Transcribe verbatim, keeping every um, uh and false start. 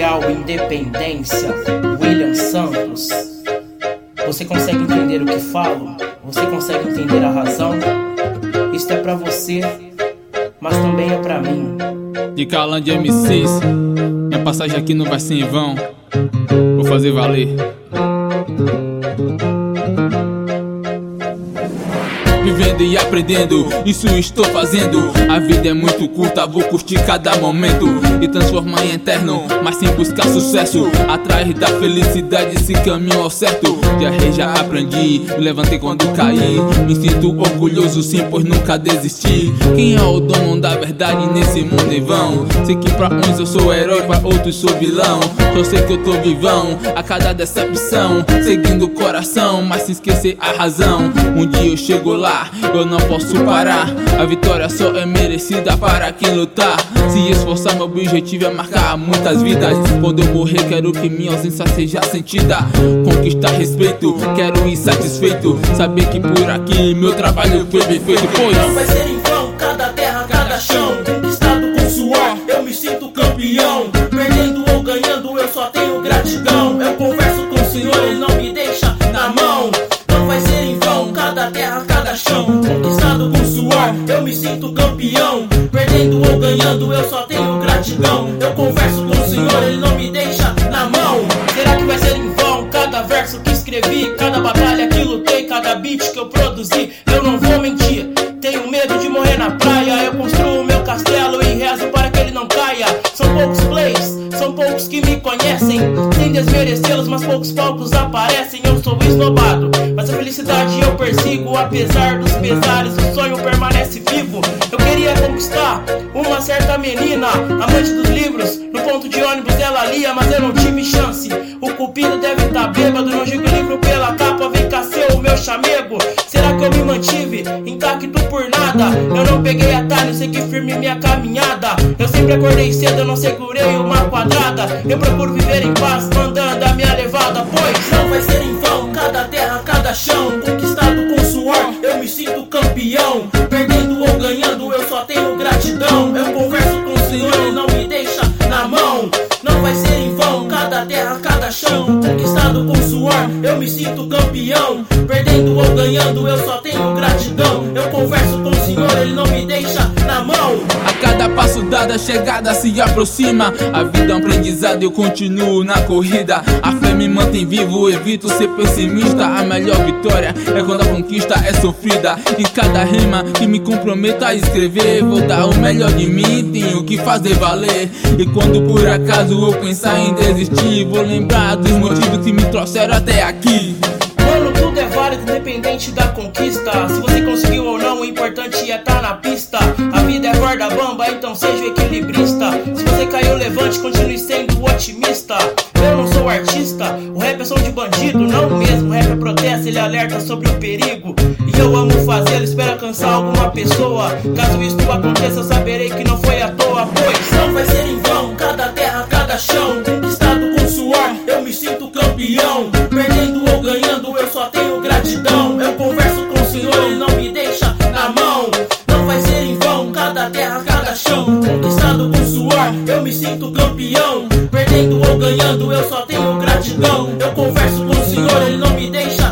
Memorial Independência, William Santos. Você consegue entender o que falo? Você consegue entender a razão? Isto é pra você, mas também é pra mim. De Calândia M Cs, minha passagem aqui não vai ser em vão. Vou fazer valer. Vivendo e aprendendo, isso estou fazendo. A vida é muito curta, vou curtir cada momento e transformar em eterno, mas sem buscar sucesso. Atrás da felicidade, esse caminho ao certo. Já errei, já aprendi, me levantei quando caí. Me sinto orgulhoso sim, pois nunca desisti. Quem é o dono da verdade nesse mundo em vão? Sei que pra uns eu sou herói, pra outros sou vilão. Só sei que eu tô vivão a cada decepção, seguindo o coração, mas sem esquecer a razão. Um dia eu chego lá, eu não posso parar. A vitória só é merecida para quem lutar. Se esforçar, meu objetivo é marcar muitas vidas. Quando eu morrer, quero que minha ausência seja sentida. Conquistar respeito, quero ir satisfeito. Saber que por aqui meu trabalho foi bem feito. Pois não vai ser em vão, cada terra, cada chão. Conquistado com suor, eu me sinto campeão. Perdendo ou ganhando, eu só tenho gratidão. Eu converso com o Senhor, Ele não me deixa na mão. Não vai ser em vão, cada terra, cada chão. Conquistado com suor, eu me sinto campeão. Perdendo ou ganhando, eu só tenho gratidão. Eu converso com o Senhor, Ele não me deixa na mão. Será que vai ser em vão cada verso que escrevi, cada batalha que lutei, cada beat que eu produzi? Eu não vou mentir, tenho medo de morrer na praia. Eu construo meu castelo e rezo para que ele não caia. São poucos plays, são poucos que me conhecem, sem desmerecê-los, mas poucos palcos aparecem. Eu sou esnobado, mas a felicidade eu persigo. Apesar dos pesares, o sonho permanece vivo. Eu queria conquistar uma certa menina, amante dos livros. No ponto de ônibus ela lia, mas eu não tive chance. O cupido deve estar bêbado, não julgo o livro pela capa. Vem cá ser o meu chamego. Será que eu me mantive intacto por nada? Eu não peguei atalho, segui firme minha caminhada. Eu sempre acordei cedo, eu não segurei uma quadrada. Eu procuro viver em paz, mandando a minha levada. Pois não vai ser em vão, cada terra, cada chão. Conquistado com suor, eu me sinto campeão. Perdendo ou ganhando, eu só tenho gratidão. Eu converso com o Senhor, Ele não me deixa na mão. Não vai ser em vão, cada terra, cada chão. Conquistado com suor, eu me sinto campeão. Perdendo ou ganhando, eu só tenho gratidão. Eu converso com o Senhor, Ele não me deixa na mão. A cada passo dado, a chegada se aproxima. A vida é um aprendizado, eu continuo na corrida. A fé me mantém vivo, evito ser pessimista. A melhor vitória é quando a conquista é sofrida. Em cada rima que me comprometo a escrever, vou dar o melhor de mim, tenho que fazer valer. E quando por acaso eu pensar em desistir, vou lembrar dos motivos que me trouxeram até aqui. Mano, tudo é válido, independente da conquista. Se você conseguiu ou não, o importante é estar na pista. A vida é corda bamba, então seja o equilibrista. Se você caiu, levante, continue sendo otimista. Eu não sou artista, o rap é som de bandido. Não mesmo, o rap é protesto, ele alerta sobre o perigo. E eu amo fazê-lo, espero alcançar alguma pessoa. Caso isto aconteça, eu saberei que não foi à toa. Pois não vai ser em vão, cada terra, cada chão. Conquistado com suor, eu me sinto campeão. Perdendo ou ganhando, eu só tenho gratidão. Eu converso com o Senhor, Ele não me deixa na mão. Não vai ser em vão, cada terra, cada chão. Conquistado com suor, eu me sinto campeão. Perdendo ou ganhando, eu só tenho gratidão. Eu converso com o Senhor, Ele não me deixa